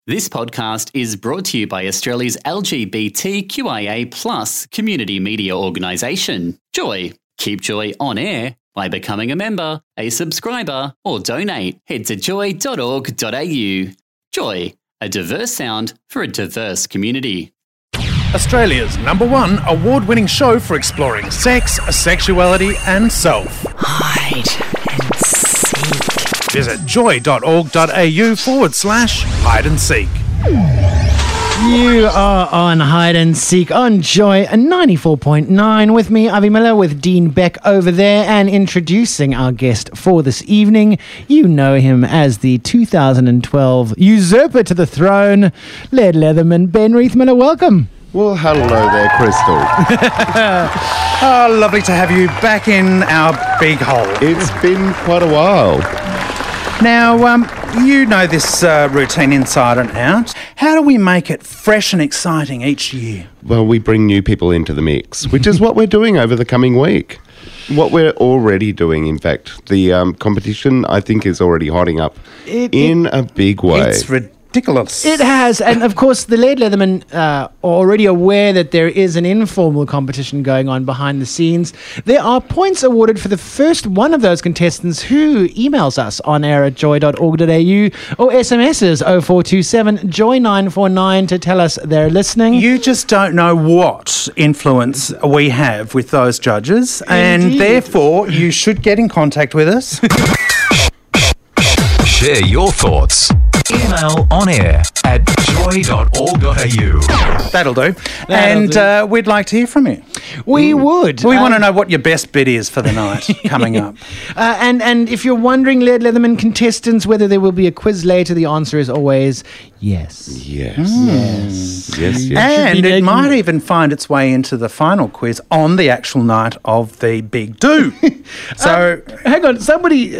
This podcast is brought to you by Australia's LGBTQIA+ community media organisation, Joy. Keep Joy on air by becoming a member, a subscriber, or donate. Head to joy.org.au. Joy, a diverse sound for a diverse community. Australia's #1 award-winning show for exploring sex, sexuality and self. Hide and seek. Visit joy.org.au/hide and seek. You are on Hide and Seek on Joy 94.9 with me, Avi Miller, with Dean Beck over there, and introducing our guest for this evening. You know him as the 2012 usurper to the throne, Laird Leatherman. Ben Reithmiller, welcome. Well, hello there, Crystal. Oh, lovely to have you back in our big hole. It's been quite a while. Now, you know this routine inside and out. How do we make it fresh and exciting each year? Well, we bring new people into the mix, which is what we're doing over the coming week. What we're already doing, in fact. The competition, I think, is already hotting up in a big way. It's ridiculous. It has, and of course the Laird Leatherman are already aware that there is an informal competition going on behind the scenes. There are points awarded for the first one of those contestants who emails us on air at joy.org.au or SMSs 0427 joy949 to tell us they're listening. You just don't know what influence we have with those judges, and therefore you should get in contact with us. Share your thoughts. Email on air at joy.org.au. That'll do. And we'd like to hear from you. We would. We want to know what your best bid is for the night coming up. And if you're wondering, Laird Leatherman contestants, whether there will be a quiz later, the answer is always yes. Yes. Yes. And it might even find its way into the final quiz on the actual night of the big do. So hang on, somebody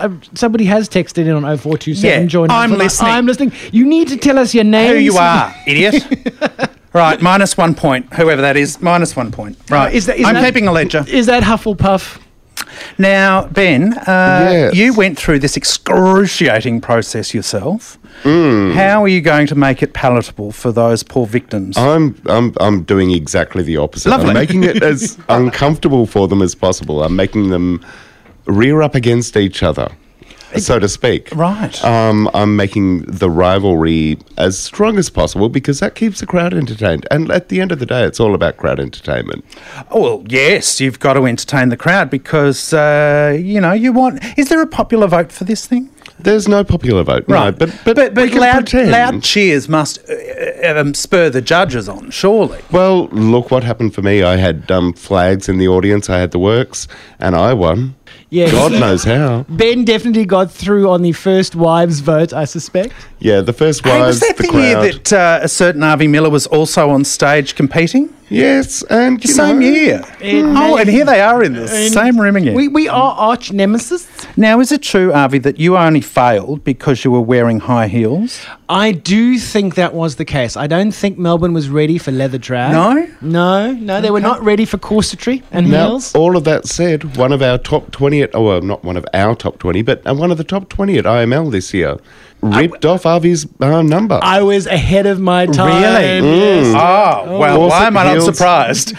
has texted in on 0427. Yeah, Join I'm listening. I'm listening. You need to tell us your name. who you are, idiot. Right, -1 point. Whoever that is, -1 point. Right, I'm keeping a ledger. Is that Hufflepuff? Now, Ben, Yes. you went through this excruciating process yourself. How are you going to make it palatable for those poor victims? I'm doing exactly the opposite. Lovely. I'm making it as uncomfortable for them as possible. I'm making them rear up against each other, so to speak. Right. I'm making the rivalry as strong as possible because that keeps the crowd entertained. And at the end of the day, it's all about crowd entertainment. Oh, well, yes, you've got to entertain the crowd because, you want... Is there a popular vote for this thing? There's no popular vote, Right. no, but we can pretend. loud cheers must spur the judges on, surely. Well, look what happened for me. I had flags in the audience, I had the works, and I won. Yes. God knows how. Ben definitely got through on the first wives vote, I suspect. Yeah, the first Hey, wives, was that the year crowd. that a certain Avi Miller was also on stage competing? Yes, and you Same know, year. And here they are in the same room again. We are arch nemesis. Now, is it true, Avi, that you only failed because you were wearing high heels? I do think that was the case. I don't think Melbourne was ready for leather drag. No? No, they were not ready for corsetry and Now, heels. all of that said, one of our top 20 not one of our top 20, but one of the top 20 at IML this year ripped off Avi's number. I was ahead of my time. Really? Yes. Oh, well, Corset why am I not heels. surprised?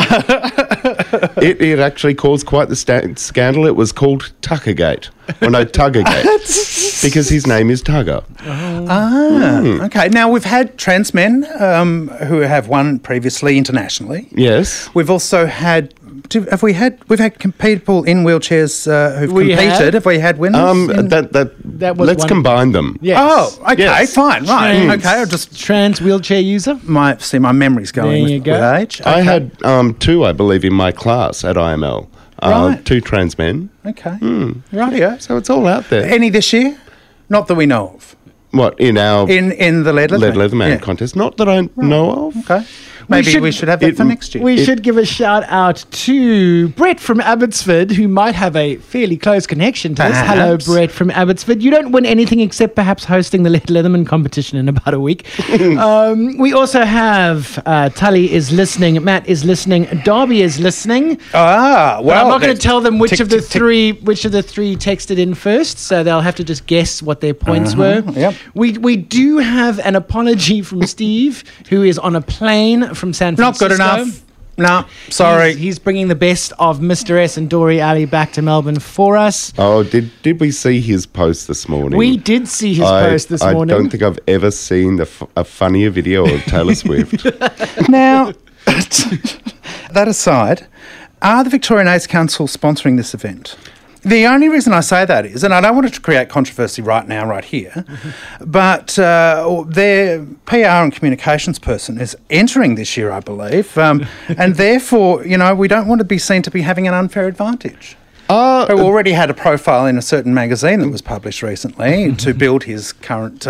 It actually caused quite the scandal. It was called Tuckergate. Well, no, Tuggergate. Because his name is Tugger. Okay. Now, we've had trans men who have won previously internationally. Yes. We've also had... We've had people in wheelchairs who've competed. Have we had winners? That was let's one- combine them. Yes. Oh, okay, Yes. fine, right. Trans- Okay, I'll just... Trans wheelchair user. My memory's going There you with go. age. I Okay. had two, I believe, in my class at IML. Right. 2 trans men. Okay. Rightio. So it's all out there. Any this year? Not that we know of. What, in our In the Laird Laird Leatherman? Leatherman Yeah. contest? Not that I know of. Okay. Maybe we should have that for next year. We should give a shout out to Brett from Abbotsford, who might have a fairly close connection to this. Hello, Brett from Abbotsford. You don't win anything except perhaps hosting the Little Leatherman competition in about a week. We also have Tully is listening, Matt is listening, Darby is listening. Well, I'm not going to tell them which of the three texted in first, so they'll have to just guess what their points were. Yep. We do have an apology from Steve, who is on a plane from San Francisco. Not good enough. No, sorry. He's bringing the best of Mr. S and Dory Alley back to Melbourne for us. Oh, did we see his post this morning? We did see his post this morning. I don't think I've ever seen a funnier video of Taylor Swift. Now, that aside, are the Victorian AIDS Council sponsoring this event? The only reason I say that is, and I don't want to create controversy right now, right here, but their PR and communications person is entering this year, I believe, and therefore, we don't want to be seen to be having an unfair advantage. Who already had a profile in a certain magazine that was published recently to build his current...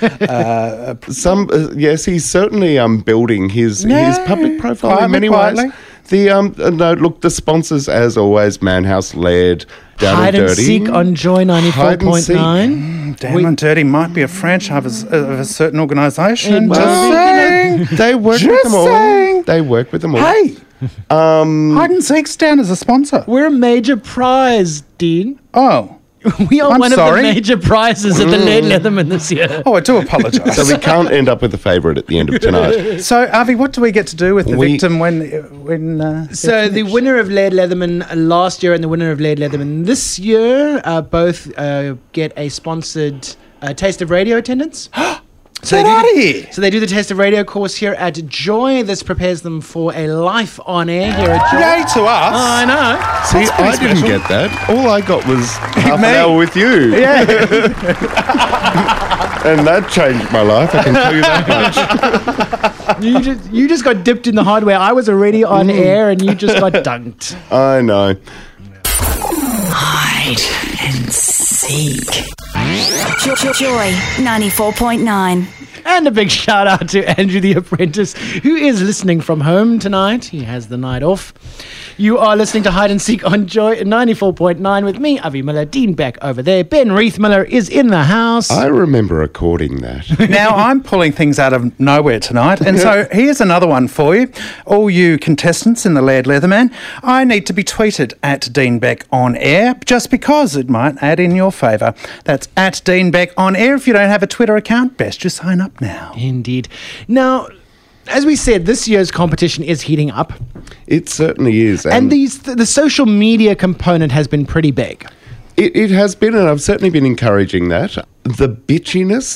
yes, he's certainly building his public profile in many ways. Look, the sponsors, as always, Manhouse Laird, Down Hide and and Dirty. Seek on Joy 94.9. Down and Dirty might be a franchise of a certain organisation. Well, Just saying. They work with them all. saying. They work with them all. Hey, Hide and Seek's down as a sponsor. We're a major prize, Dean. Oh. We are I'm one sorry. of the major prizes at the Laird Leatherman this year. Oh, I do apologise. So we can't end up with a favourite at the end of tonight. So, Avi, what do we get to do with the victim when So the winner of Laird Leatherman last year and the winner of Laird Leatherman this year both get a sponsored Taste of Radio attendance. Get out of here. So they do the Taste of Radio course here at Joy. This prepares them for a life on air here at Joy. Yay to us. I know. See, I didn't get that. All I got was half an hour with you. Yeah. And that changed my life, I can tell you that much. You just got dipped in the hardware. I was already on air and you just got dunked. I know. Hide and seek. Joy 94.9. And a big shout out to Andrew the Apprentice, who is listening from home tonight. He has the night off. You are listening to Hide and Seek on Joy 94.9 with me, Avi Miller, Dean Beck over there. Ben Reith Miller is in the house. I remember recording that. Now, I'm pulling things out of nowhere tonight, and so here's another one for you. All you contestants in the Laird Leatherman, I need to be tweeted at Dean Beck on air, just because it might add in your favour. That's at Dean Beck on air. If you don't have a Twitter account, best just sign up now. Indeed. Now, as we said, this year's competition is heating up. It certainly is. And the social media component has been pretty big. It has been, and I've certainly been encouraging that. The bitchiness,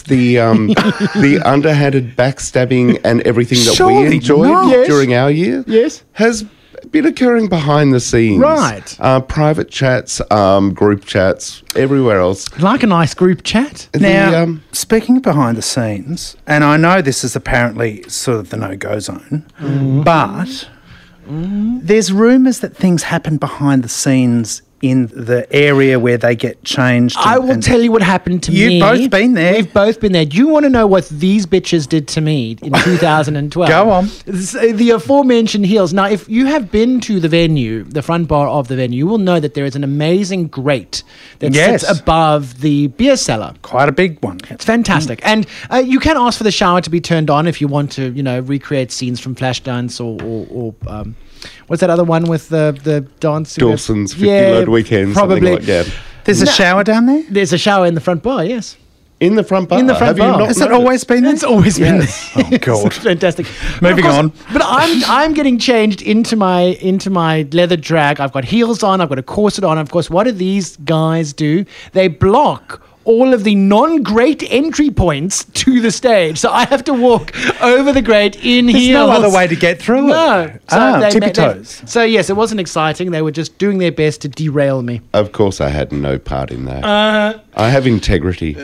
the underhanded backstabbing and everything that Surely we enjoyed not. Yes. during our year has been occurring behind the scenes. Right. Private chats, group chats, everywhere else. Like a nice group chat. Now, speaking of behind the scenes, and I know this is apparently sort of the no-go zone, but there's rumours that things happen behind the scenes in the area where they get changed. I will tell you what happened to me. You've both been there. We've both been there. Do you want to know what these bitches did to me in 2012? Go on. The aforementioned heels. Now, if you have been to the venue, the front bar of the venue, you will know that there is an amazing grate that sits above the beer cellar. Quite a big one. It's fantastic. And you can ask for the shower to be turned on if you want to, recreate scenes from Flashdance or what's that other one with the dance? Dawson's 50 Load Weekend. Probably. There's a shower down there? There's a shower in the front bar, yes. In the front bar? In the front Have bar. You not Has it noticed? always been there? It's always been there. Oh, God. It's fantastic. Moving on. But I'm getting changed into my leather drag. I've got heels on. I've got a corset on. Of course, what do these guys do? They block all of the non-grate entry points to the stage. So I have to walk over the grate in There's heels. no other way to get through No. it. Tippy toes. So yes, it wasn't exciting. They were just doing their best to derail me. Of course, I had no part in that. I have integrity.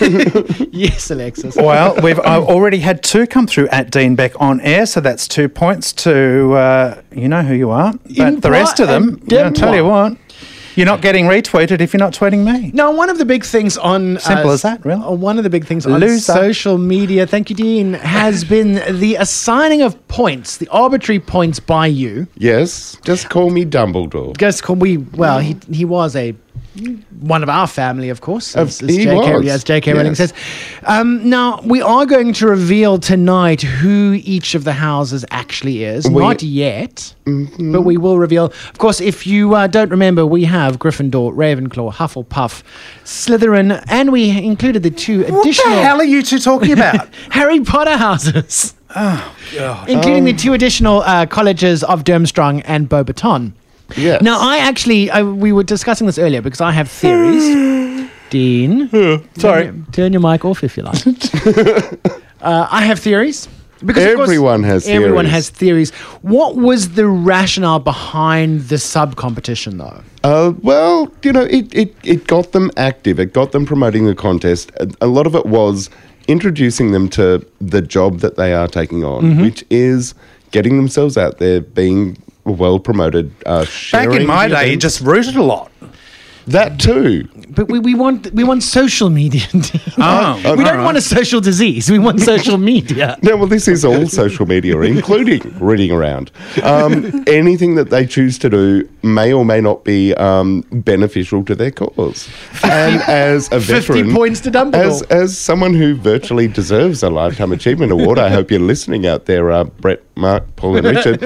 Yes, Alexis. Well, we've already had 2 come through at Dean Beck on air, so that's 2 points to you know who you are. But the rest of them, I'll tell you what. You're not getting retweeted if you're not tweeting me. Now, one of the big things on Simple as that, really. One of the big things on Loser. social media, thank you, Dean, has been the assigning of points, the arbitrary points by you. Yes, just call me Dumbledore. He was one of our family, of course, as He J.K. was. As J.K. Rowling Yes. says. Now, we are going to reveal tonight who each of the houses actually is. Not yet, but we will reveal. Of course, if you don't remember, we have Gryffindor, Ravenclaw, Hufflepuff, Slytherin, and we included the two What additional the hell are you two talking about? Harry Potter houses, Oh, God. including the two additional colleges of Durmstrang and Beauxbaton. Yes. Now, we were discussing this earlier because I have theories. Dean, Sorry. turn your mic off if you like. I have theories. Because of course, Everyone has Everyone theories. has theories. What was the rationale behind the sub-competition, though? Well, it got them active. It got them promoting the contest. A lot of it was introducing them to the job that they are taking on, which is getting themselves out there, being well promoted. Back in my day, you just rooted a lot. that too. But we want social media. Oh, we don't want a social disease. We want social media. No, well, this is all social media, including reading around. Anything that they choose to do may or may not be beneficial to their cause. And as a 50 veteran, points to Dumbledore. as someone who virtually deserves a Lifetime Achievement Award, I hope you're listening out there, Brett, Mark, Paul, and Richard.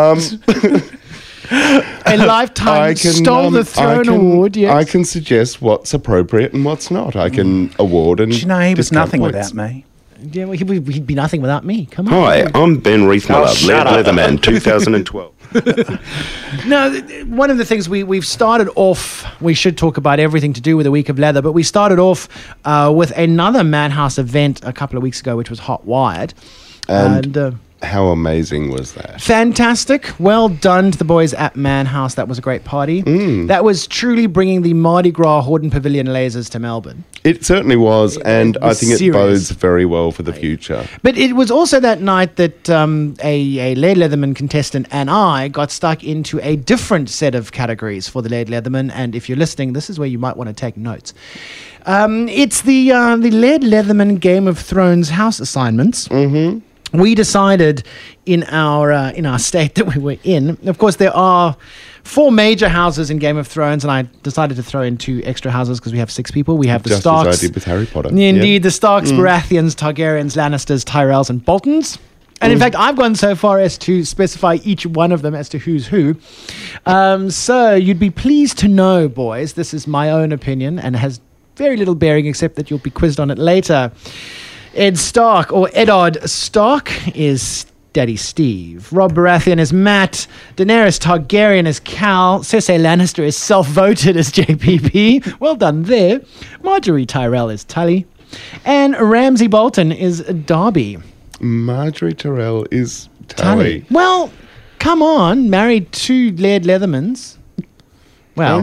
A lifetime stole the throne award. Yes. I can suggest what's appropriate and what's not. I can award and Do you know he was discount nothing points. without me? Yeah, well, he'd be nothing without me. Come on. Hi, I'm Ben Reithmiller, Leatherman 2012. No, one of the things we've started off, we should talk about everything to do with the Week of Leather, but we started off with another Madhouse event a couple of weeks ago, which was Hot Wired. And How amazing was that? fantastic. Well done to the boys at Madhouse. That was a great party. That was truly bringing the Mardi Gras Horden Pavilion lasers to Melbourne. It certainly was, and I was think it serious. bodes very well for the future. But it was also that night that a Laird Leatherman contestant and I got stuck into a different set of categories for the Laird Leatherman. And if you're listening, this is where you might want to take notes. It's the Laird Leatherman Game of Thrones house assignments. Mm-hmm. We decided in our state that we were in. Of course, there are 4 major houses in Game of Thrones, and I decided to throw in 2 extra houses because we have 6 people. We have the Just Starks. as I did with Harry Potter. Indeed, the Starks, Baratheons, Targaryens, Lannisters, Tyrells, and Boltons. And in fact, I've gone so far as to specify each one of them as to who's who. So you'd be pleased to know, boys, this is my own opinion and has very little bearing except that you'll be quizzed on it later. Ed Stark, or Eddard Stark, is Daddy Steve. Rob Baratheon is Matt. Daenerys Targaryen is Cal. Cersei Lannister is self-voted as JPP. Well done there. Marjorie Tyrell is Tully. And Ramsay Bolton is Darby. Marjorie Tyrell is Tully. Well, come on. Married 2 Laird Leathermans. Well,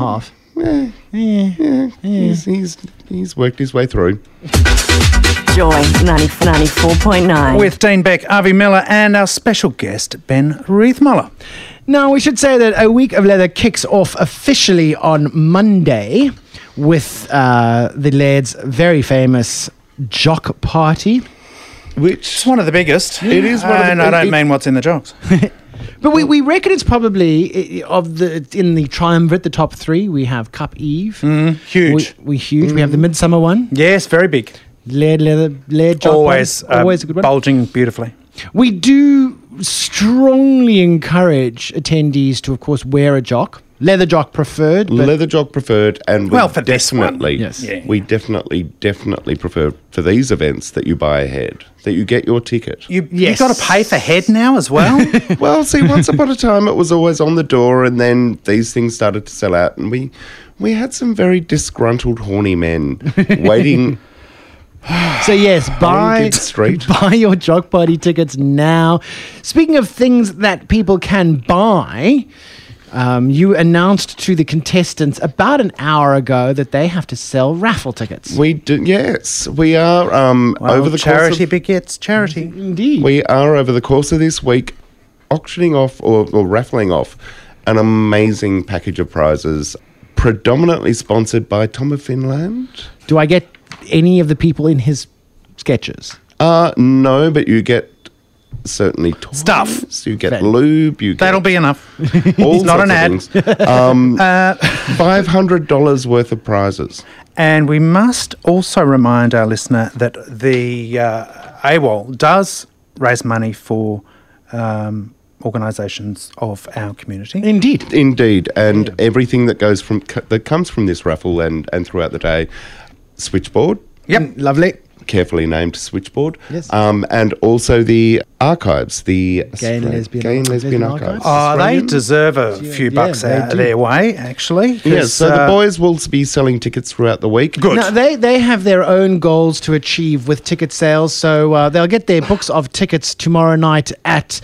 1.5. He's worked his way through. Joy 94.9. With Dean Beck, Avi Miller, and our special guest, Ben Reithmuller. Now, we should say that a Week of Leather kicks off officially on Monday with the Laird's very famous Jock Party. It's one of the biggest. It is one of the- And I don't mean what's in the jocks. But we reckon it's probably in the triumvirate, the top 3. We have Cup Eve. Huge. We huge. We have the Midsummer one. Yes, very big. Laird Jock Always, Party. Always a good one. bulging beautifully. We do strongly encourage attendees to, of course, wear a jock. Leather jock preferred. But Leather jock preferred, and Well, for this one. definitely, Yes. Yeah. we definitely prefer for these events that you buy ahead, that you get your ticket. You've Yes. got to pay for head now as well. Well, see, once upon a time it was always on the door, and then these things started to sell out, and we had some very disgruntled, horny men waiting. So yes, buy Harrington Street. buy your Jock Party tickets now. Speaking of things that people can buy, you announced to the contestants about an hour ago that they have to sell raffle tickets. We do, yes, we are over the charity course of, begets charity. Indeed. we are over the course of this week auctioning off or raffling off an amazing package of prizes, predominantly sponsored by Tom of Finland. Do I get any of the people in his sketches? No, but you get certainly toys. Stuff. You get lube. You get That'll be enough. all not sorts an ad. of things. $500 worth of prizes. And we must also remind our listener that the AWOL does raise money for organisations of our community. Indeed, and everything that comes from this raffle and throughout the day, Switchboard. Yep, lovely. Carefully named Switchboard. Yes. And also the archives, the Gay and Lesbian Archives. Oh, they deserve a few bucks out of their way, actually. Yes, so the boys will be selling tickets throughout the week. Good. Now, they have their own goals to achieve with ticket sales, so they'll get their books of tickets tomorrow night at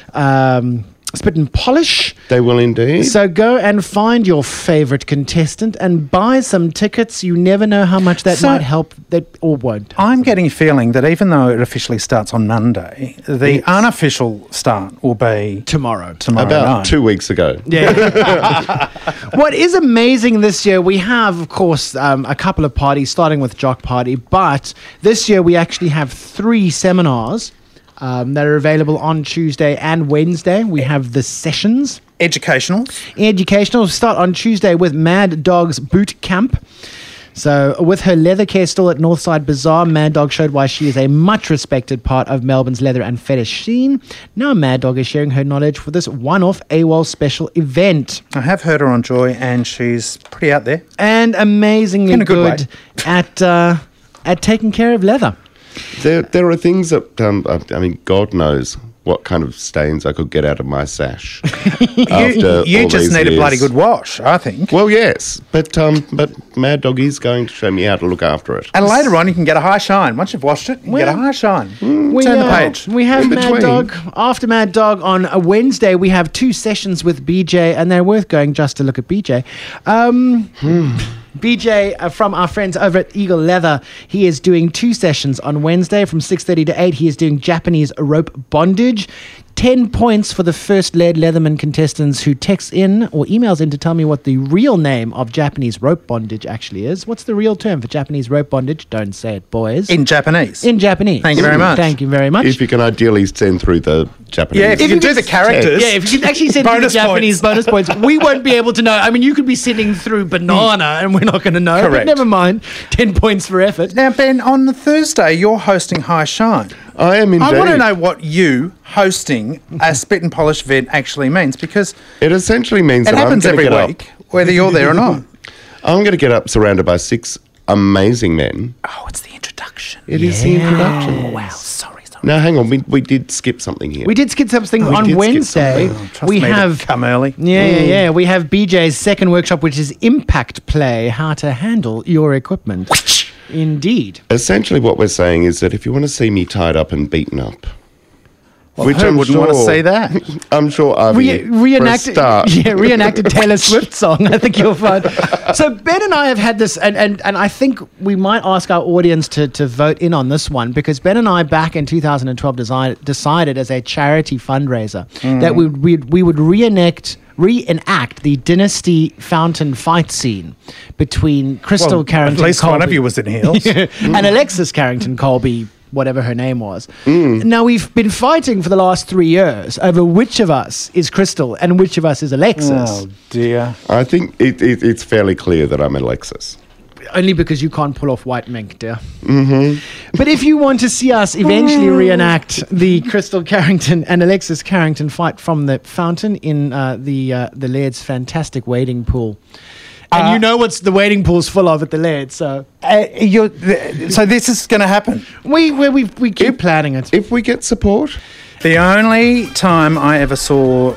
Spit and Polish. They will indeed. So go and find your favourite contestant and buy some tickets. You never know how much that might help, that or won't. I'm getting a feeling that even though it officially starts on Monday, the unofficial start will be tomorrow About night. 2 weeks ago. Yeah. What is amazing this year, we have, of course, a couple of parties, starting with Jock Party, but this year we actually have 3 seminars that are available on Tuesday and Wednesday. We have the sessions. Educational Start on Tuesday with Mad Dog's Boot Camp. So with her leather care stall at Northside Bazaar, Mad Dog showed why she is a much respected part of Melbourne's leather and fetish scene. Now Mad Dog is sharing her knowledge for this one-off AWOL special event. I have heard her on Joy and she's pretty out there. And amazingly In a good at taking care of leather. There are things that, God knows what kind of stains I could get out of my sash. You just need a bloody good wash, I think. Well, yes, but Mad Dog is going to show me how to look after it. And later on, you can get a high shine. Once you've washed it, you get a high shine. Turn the page. We have Mad Dog. After Mad Dog on a Wednesday, we have 2 sessions with BJ, and they're worth going just to look at BJ. BJ, from our friends over at Eagle Leather, he is doing 2 sessions on Wednesday from 6:30 to 8. He is doing Japanese rope bondage. 10 points for the first Laird Leatherman contestants who texts in or emails in to tell me what the real name of Japanese rope bondage actually is. What's the real term for Japanese rope bondage? Don't say it, boys. In Japanese. In Japanese. Thank you very much. Thank you very much. If you can ideally send through the Japanese. Yeah, if you can do the characters. Yeah, if you can actually send through the Japanese bonus points, we won't be able to know. I mean, you could be sending through banana and we're not going to know. Correct. But never mind. 10 points for effort. Now, Ben, on the Thursday, you're hosting High Shine. I am indeed. I want to know what you hosting a Spit and Polish event actually means, because it essentially means it that happens I'm every week, whether you're there or not. I'm going to get up surrounded by 6 amazing men. Oh, it's the introduction. It is the introduction. Oh, wow, sorry. Now, hang on. We did skip something here. We did skip something on Wednesday. Trust me to come early. Yeah. We have BJ's second workshop, which is Impact Play, how to handle your equipment. Indeed. Essentially, what we're saying is that if you want to see me tied up and beaten up, which I wouldn't want to see that. I'm sure reenacted Taylor Swift song. I think you'll find. So Ben and I have had this, and I think we might ask our audience to vote in on this one, because Ben and I back in 2012 decided as a charity fundraiser that we would reenact the Dynasty Fountain fight scene between Crystal Carrington, at least Colby, one of you was in heels, and Alexis Carrington Colby, whatever her name was. Now, we've been fighting for the last 3 years over which of us is Crystal and which of us is Alexis. Oh, dear. I think it's fairly clear that I'm Alexis. Only because you can't pull off white mink, dear. Mm-hmm. But if you want to see us eventually reenact the Crystal Carrington and Alexis Carrington fight from the fountain in the Laird's fantastic wading pool. And you know what's the wading pool's full of at the Laird, so... so this is going to happen? We keep planning it. If we get support. The only time I ever saw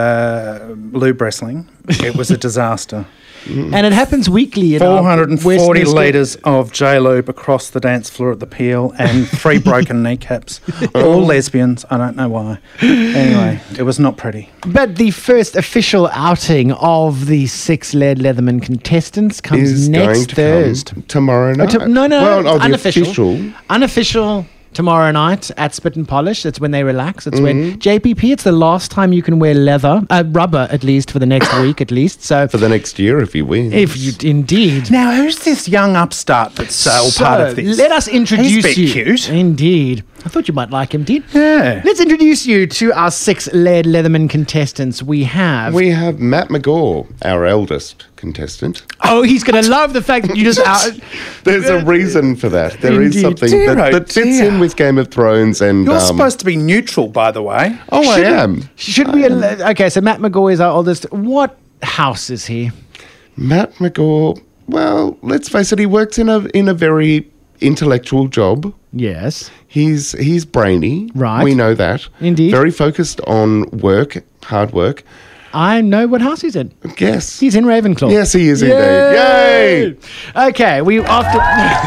lube wrestling, it was a disaster. And it happens weekly. 440 litres of J-Lube across the dance floor at the Peel and 3 broken kneecaps. All lesbians. I don't know why. Anyway, it was not pretty. But the first official outing of the 6 Laird Leatherman contestants comes next Thursday. Tomorrow night? No, well, unofficial. the official. Unofficial tomorrow night at Spit and Polish. That's when they relax. It's when JPP. It's the last time you can wear leather, rubber at least for the next week at least. So For the next year, if he wins. if you indeed. Now, who's this young upstart that's all part of this? Let us introduce He's a bit you. cute. Indeed. I thought you might like him, Dean. Yeah. Let's introduce you to our 6 Laird Leatherman contestants. We have. We have Matt McGaw, our eldest contestant. Oh, he's going to love the fact that you just out. There's a reason for that. There is Indeed. something Dear, that oh fits in dear. with Game of Thrones and... You're supposed to be neutral, by the way. Oh, I am. Should we? Okay, so Matt McGaw is our oldest. What house is he? Matt McGaw, well, let's face it, he works in a very intellectual job. Yes. He's brainy. Right. We know that. Indeed. Very focused on work, hard work. I know what house he's in. Yes. He's in Ravenclaw. Yes, he is indeed. Yay! Okay, we after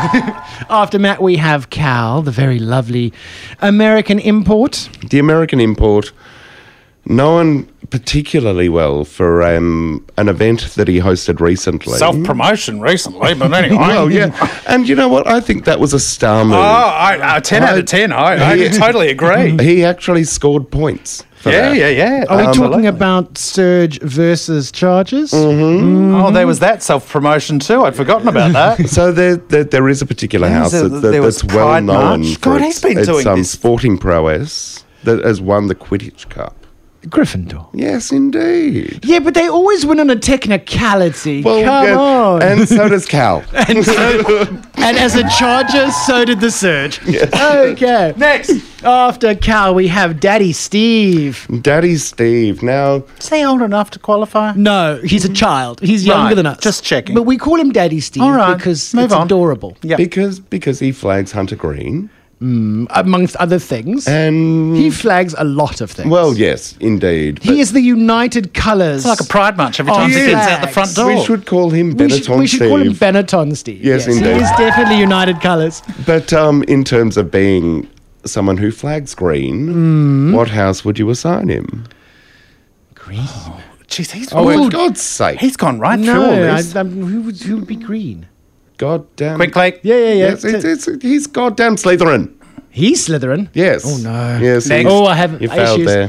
after Matt we have Cal, the very lovely American import. The American import, known particularly well for an event that he hosted recently. Self-promotion recently, but anyway. Well, yeah. And you know what? I think that was a star move. Oh, 10 out of 10. I totally agree. He actually scored points for that. Yeah. Are we talking about Surge versus Chargers? Oh, there was that self-promotion too. I'd forgotten about that. So there is a There particular was house a- there was that's well Pride known March. for God, he's been doing this. sporting prowess that has won the Quidditch Cup. Gryffindor. Yes, indeed. Yeah, but they always win on a technicality. Well, Come yeah, on. and so does Cal. And as a Charger, so did the Surge. Okay. Next. After Cal, we have Daddy Steve. Daddy Steve. Now, Is he old enough to qualify? No, he's a child. He's younger Right, than us. just checking. But we call him Daddy Steve All right, because move it's on. adorable, Yeah. because he flags Hunter Green, amongst other things. and He flags a lot of things. well, yes, indeed. He is the United Colours. It's like a pride march every Oh, time he yeah. gets out the front door. We should call him Benetton we should Steve. call him Benetton Steve. Yes, He indeed. is definitely United Colours. But in terms of being someone who flags green, what house would you assign him? Green. Jeez, he's, Oh, for God's sake. he's gone right through all No, this. who would be green? God damn. Quickly. Yeah. Yes, he's goddamn Slytherin. He's Slytherin. Yes. Oh, no. Yes. Next. Oh, I have You failed issues. there.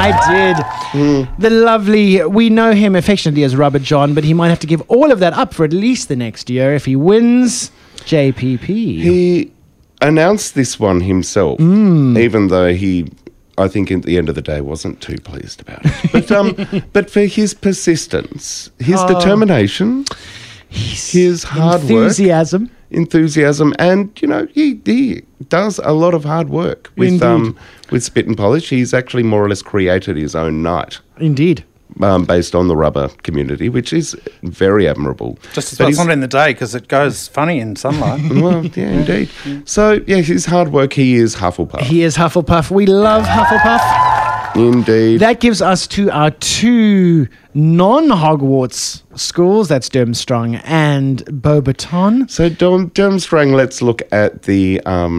I did. The lovely, we know him affectionately as Rubber John, but he might have to give all of that up for at least the next year if he wins JPP. He announced this one himself, even though he, I think, at the end of the day, wasn't too pleased about it. But for his persistence, his determination, his hard Enthusiasm. enthusiasm, and he does a lot of hard work with Indeed. with Spit and Polish. He's actually more or less created his own night. Indeed. Based on the rubber community, which is very admirable. Just as But well it's he's- not in the day because it goes funny in sunlight. Well, yeah, indeed. So, yeah, his hard work, he is Hufflepuff. He is Hufflepuff. We love Hufflepuff. Indeed. That gives us to our 2 non-Hogwarts schools. That's Durmstrang and Beauxbaton. So, Durmstrang, let's look at the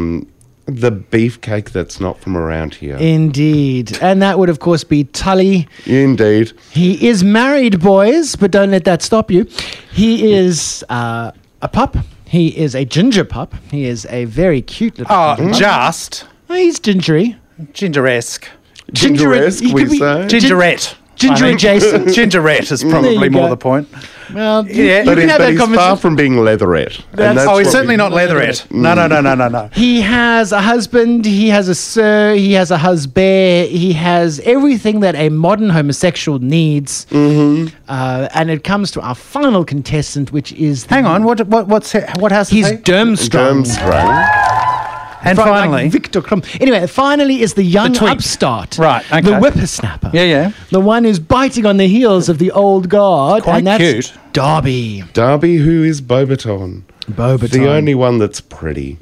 beefcake that's not from around here. Indeed. And that would, of course, be Tully. Indeed. He is married, boys, but don't let that stop you. He is a pup. He is a ginger pup. He is a very cute little Oh, pup. just He's gingery. ginger-esque. Gingeresque, he we could be say. Gingerette. Ginger I think. adjacent. Gingerette is There probably you more go. the point. Well, Yeah. you But, can he's, have but that he's far conversation. from being leatherette. Oh, he's certainly not leatherette. No. He has a husband, he has a sir, he has a husband, he has everything that a modern homosexual needs. And it comes to our final contestant, which is... Hang on, what house is He's he? Durmstrang. Durmstrang. And Like finally, Victor Krum. Anyway, finally is the young The twink. upstart. Right, okay. The whippersnapper. Yeah. The one who's biting on the heels of the old guard. Quite and that's cute. Darby. Darby, who is Beauxbaton. Beauxbaton. The only one that's pretty.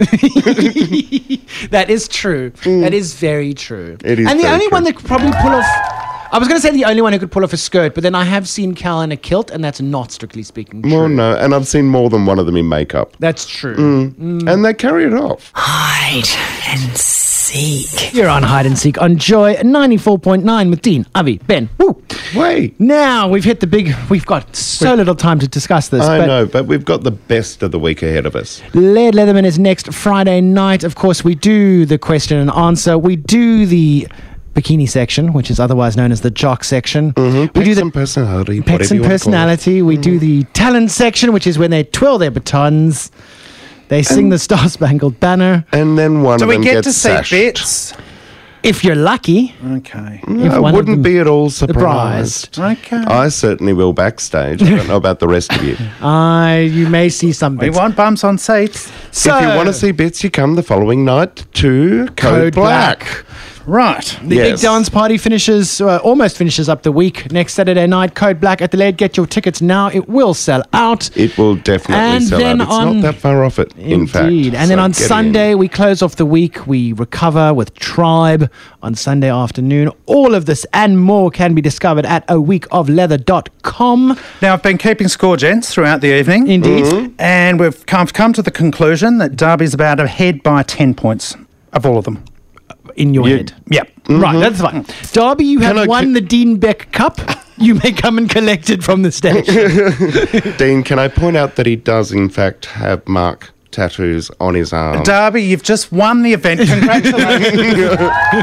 That is true. That is very true. It is and the very only true. one that could probably pull off... I was going to say the only one who could pull off a skirt, but then I have seen Cal in a kilt, and that's not strictly speaking true. Well, no, and I've seen more than one of them in makeup. That's true. And they carry it off. Hide and seek. seek. You're on Hide and Seek on Joy 94.9 with Dean, Avi, Ben. Woo. Wait. Now we've hit the big. We've got so little time to discuss this. I but know, but we've got the best of the week ahead of us. Laird Leatherman is next Friday night. Of course, we do the question and answer. We do the bikini section, which is otherwise known as the jock section. We do Pets the and personality. pets whatever and you wanna call it. personality. We do the talent section, which is when they twirl their batons. They sing the Star Spangled Banner. And then one Do of we them get gets to see sashed. bits? If you're lucky. Okay. If I one of wouldn't them be at all surprised. Okay. I certainly will backstage. I don't know about the rest of you. You may see some We bits. want bumps on seats. So, If you want to see bits, you come the following night to Code Black. Right. the big dance party almost finishes up the week. Next Saturday night, Code Black at the Laird. Get your tickets now. It will sell out. It will definitely And sell then out. It's on- not that far off it, in fact. Indeed. And then So on get Sunday, in. we close off the week. We recover with Tribe on Sunday afternoon. All of this and more can be discovered at aweekofleather.com. Now, I've been keeping score, gents, throughout the evening. Indeed. And we've come to the conclusion that Derby's about ahead by 10 points of all of them. In your head. Yep. Right, that's fine. Darby, you have I won the Dean Beck Cup. You may come and collect it from the station. Dean, can I point out that he does, in fact, have Mark tattoos on his arm? Derby, you've just won the event. Congratulations.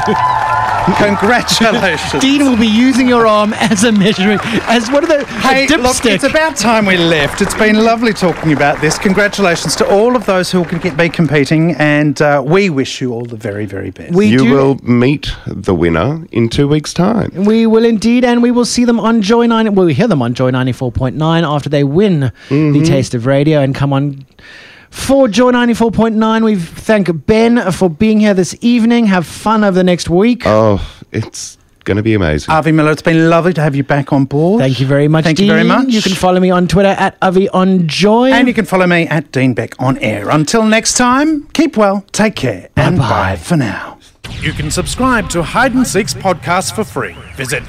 Congratulations. Dean will be using your arm as a measuring, as what are the Hey, a look, dipstick. it's about time we left. It's been lovely talking about this. Congratulations to all of those who will be competing, and we wish you all the very, very best. You will meet the winner in 2 weeks' time. We will indeed, and we will see them on Joy 9. Well, we hear them on Joy 94.9 after they win the Taste of Radio and come on for Joy 94.9. We thank Ben for being here this evening. Have fun over the next week. Oh, it's going to be amazing. Avi Miller, it's been lovely to have you back on board. Thank you very much, Thank Dean. you very much. You can follow me on Twitter at AviOnJoy. And you can follow me at Dean Beck on air. Until next time, keep well, take care, and bye for now. You can subscribe to Hide and Seek's podcast for free. Visit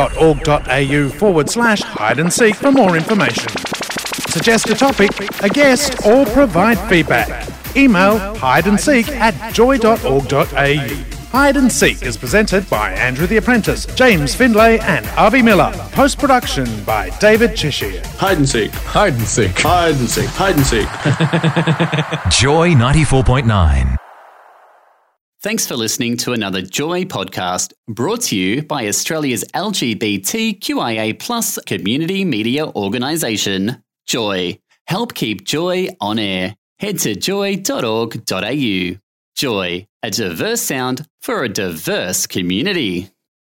joy.org.au/hide and seek for more information. Suggest a topic, a guest, or provide feedback. Email hideandseek@joy.org.au. Hide and Seek is presented by Andrew the Apprentice, James Findlay, and Avi Miller. Post-production by David Cheshire. Hide and seek. Hide and seek. Hide and seek. Hide and seek. Joy 94.9. Thanks for listening to another Joy podcast brought to you by Australia's LGBTQIA+ community media organisation, Joy. Help keep Joy on air. Head to joy.org.au. Joy, a diverse sound for a diverse community.